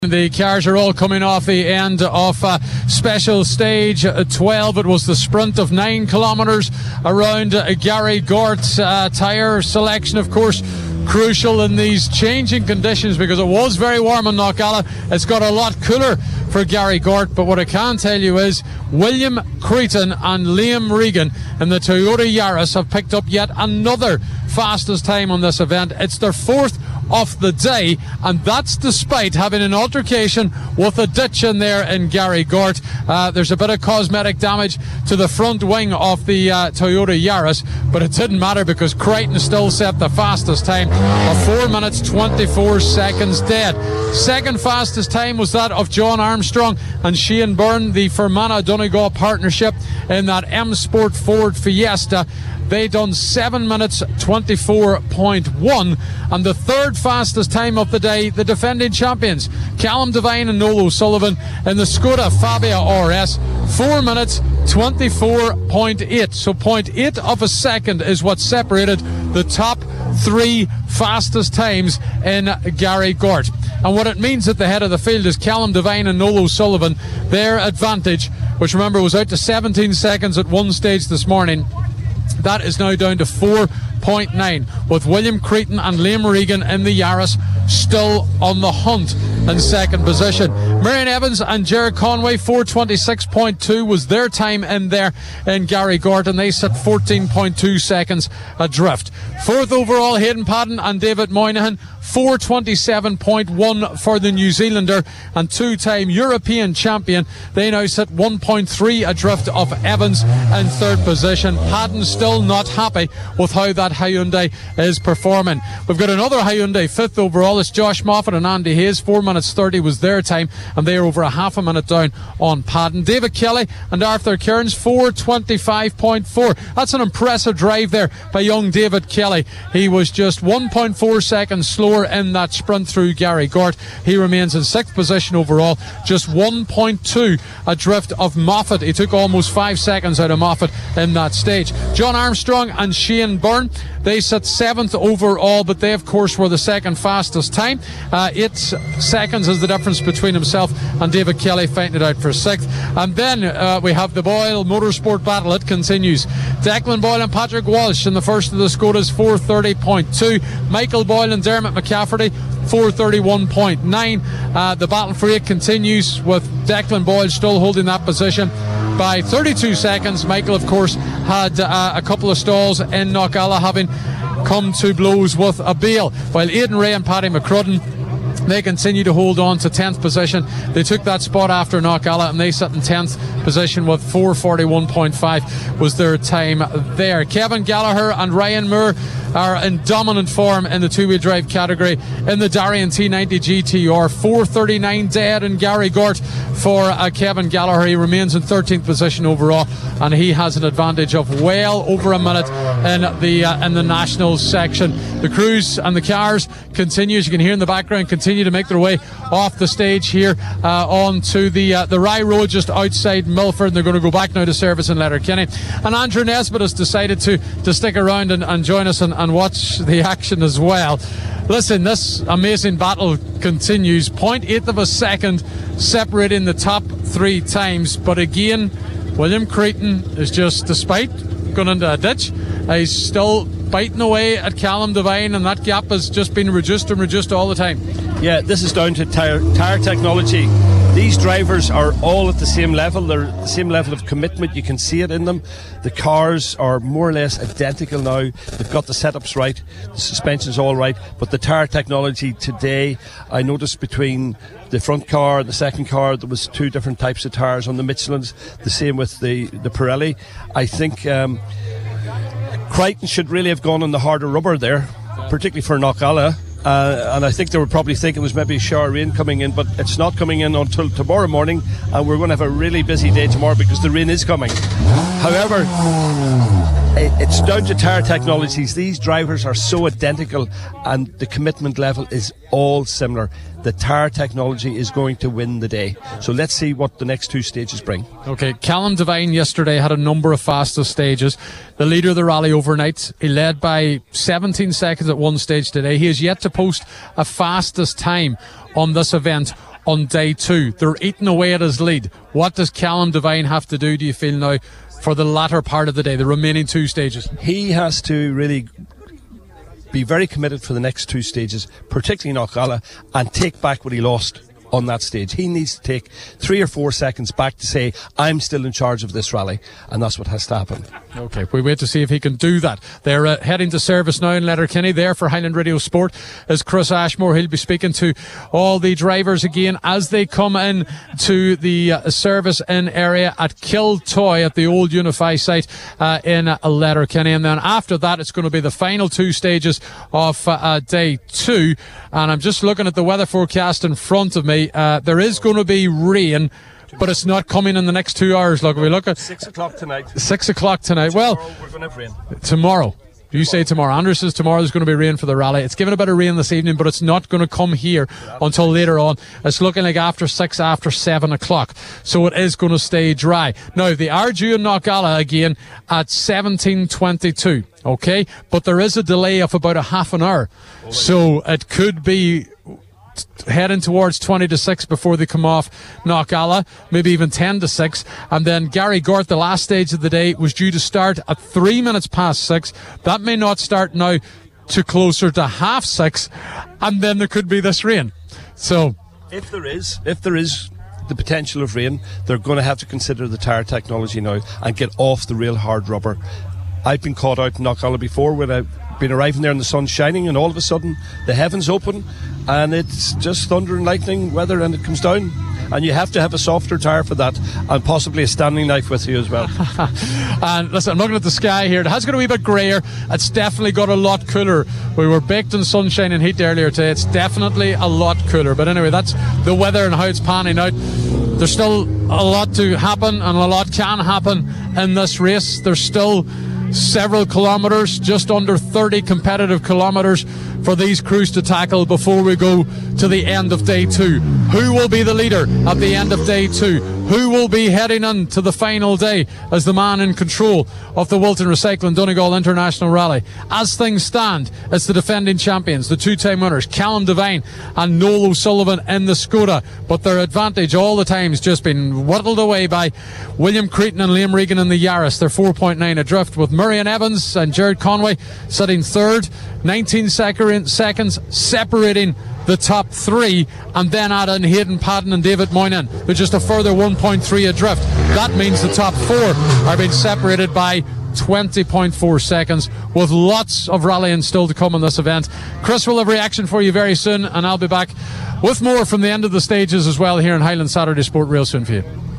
The cars are all coming off the end of special stage 12. It was the sprint of 9 kilometres around Gary Gort's tyre selection, of course, crucial in these changing conditions because it was very warm in Knockalla. It's got a lot cooler for Gary Gort, but what I can tell you is William Creighton and Liam Regan in the Toyota Yaris have picked up yet another fastest time on this event. It's their fourth of the day, and that's despite having an altercation with a ditch in there in Gary Gort. There's a bit of cosmetic damage to the front wing of the Toyota Yaris, but it didn't matter because Creighton still set the fastest time of 4 minutes 24 seconds dead. Second fastest time was that of John Armstrong and Shane Byrne, the Fermanagh Donegal partnership in that M Sport Ford Fiesta. They done 7 minutes 24.1, and the third fastest time of the day, the defending champions Callum Devine and Noel O'Sullivan in the Skoda Fabia RS, 4 minutes 24.8. So 0.8 of a second is what separated the top three fastest times in Gary Gort. And what it means at the head of the field is Callum Devine and Noel O'Sullivan, their advantage, which remember was out to 17 seconds at one stage this morning, that is now down to 4.9, with William Creighton and Liam Regan in the Yaris still on the hunt in second position. Marion Evans and Jared Conway, 4:26.2 was their time in there in Gary Gort, and they sit 14.2 seconds adrift. Fourth overall, Hayden Padden and David Moynihan, 4:27.1 for the New Zealander and two-time European champion. They now sit 1.3 adrift of Evans in third position. Padden still not happy with how that Hyundai is performing. We've got another Hyundai fifth overall. It's Josh Moffat and Andy Hayes. 4 minutes 30 was their time, and they are over a half a minute down on Padden. David Kelly and Arthur Kearns, 4:25.4. That's an impressive drive there by young David Kelly. He was just 1.4 seconds slower in that sprint through Gary Gort. He remains in sixth position overall, just 1.2 adrift of Moffat. He took almost 5 seconds out of Moffat in that stage. John Armstrong and Shane Byrne, they sit seventh overall, but they of course were the second fastest time. 8 seconds is the difference between himself and David Kelly, fighting it out for sixth. And then we have the Boyle Motorsport battle. It continues. Declan Boyle and Patrick Walsh in the first of the Skodas, 4:30.2. Michael Boyle and Dermot McCafferty, 4:31.9. The battle for it continues with Declan Boyle still holding that position by 32 seconds. Michael, of course, had a couple of stalls in Knockalla, having come to blows with a bail, while Aidan Ray and Paddy McCrudden, they continue to hold on to 10th position. They took that spot after Knockalla, and they sit in 10th position with 4:41.5 was their time there. Kevin Gallagher and Ryan Moore are in dominant form in the two-wheel drive category in the Darien T90 GTR. 4:39 dead in Gary Gort for Kevin Gallagher. He remains in 13th position overall, and he has an advantage of well over a minute in the nationals section. The crews and the cars continue, as you can hear in the background, continue to make their way off the stage here onto the Rye Road just outside Milford, and they're going to go back now to service in Letterkenny. And Andrew Nesbitt has decided to stick around and join us and watch the action as well. Listen, this amazing battle continues. 0.8 of a second separating the top three times, but again, William Creighton is just, despite going into a ditch, he's still biting away at Callum Devine, and that gap has just been reduced and reduced all the time. Yeah, this is down to tyre technology. These drivers are all at the same level. They're at the same level of commitment. You can see it in them. The cars are more or less identical now. They've got the setups right. The suspension's all right. But the tyre technology today, I noticed between the front car and the second car, there was 2 different types of tyres on the Michelins. The same with the Pirelli. I think Crichton should really have gone on the harder rubber there, particularly for Knockalla. And I think they were probably thinking there's maybe a shower of rain coming in, but it's not coming in until tomorrow morning, and we're going to have a really busy day tomorrow because the rain is coming. However, it's down to tyre technologies. These drivers are so identical, and the commitment level is all similar. The tyre technology is going to win the day. So let's see what the next 2 stages bring. Okay, Callum Devine yesterday had a number of fastest stages. The leader of the rally overnight, he led by 17 seconds at one stage today. He has yet to post a fastest time on this event on day 2. They're eating away at his lead. What does Callum Devine have to do you feel now for the latter part of the day, the remaining 2 stages? He has to really be very committed for the next 2 stages, particularly Knockalla, and take back what he lost on that stage. He needs to take 3 or 4 seconds back to say, I'm still in charge of this rally, and that's what has to happen. Okay, we wait to see if he can do that. They're heading to service now in Letterkenny. There for Highland Radio Sport is Chris Ashmore. He'll be speaking to all the drivers again as they come in to the service in area at Kiltoy at the old Unify site in Letterkenny. And then after that, it's going to be the final 2 stages of day 2. And I'm just looking at the weather forecast in front of me. There is going to be rain, but it's not coming in the next 2 hours. Look, we look at 6 o'clock tonight. 6 o'clock tonight. Tomorrow, well, we're going to have rain. Tomorrow. You say tomorrow. Andrew says tomorrow there's going to be rain for the rally. It's given a bit of rain this evening, but it's not going to come here until later on. It's looking like after 6, after 7 o'clock. So it is going to stay dry. Now, they are due in Knockalla again at 17:22. Okay? But there is a delay of about a half an hour. So it could be heading towards 20 to 6 before they come off Knockalla, maybe even 10 to 6. And then Gary Gort, the last stage of the day, was due to start at 3 minutes past 6. That may not start now to closer to 6:30, and then there could be this rain. So if there is the potential of rain, they're going to have to consider the tyre technology now and get off the real hard rubber. I've been caught out in Knockalla before when I've been arriving there and the sun's shining, and all of a sudden the heavens open and it's just thunder and lightning weather, and it comes down, and you have to have a softer tyre for that, and possibly a standing knife with you as well. And listen, I'm looking at the sky here. It has got a wee bit greyer. It's definitely got a lot cooler. We were baked in sunshine and heat earlier today. It's definitely a lot cooler. But anyway, that's the weather and how it's panning out. There's still a lot to happen, and a lot can happen in this race. There's still several kilometres, just under 30 competitive kilometres for these crews to tackle before we go to the end of day 2. Who will be the leader at the end of day 2? Who will be heading on to the final day as the man in control of the Wilton Recycling Donegal International Rally? As things stand, it's the defending champions, the 2-time winners, Callum Devine and Noel O'Sullivan in the Skoda, but their advantage all the time has just been whittled away by William Cretan and Liam Regan in the Yaris. They're 4.9 adrift, with Murray and Evans and Jared Conway sitting third, 19 seconds separating the top 3, and then add in Hayden Padden and David Moynihan with just a further 1.3 adrift. That means the top 4 are being separated by 20.4 seconds, with lots of rallying still to come in this event. Chris will have reaction for you very soon, and I'll be back with more from the end of the stages as well here in Highland Saturday Sport real soon for you.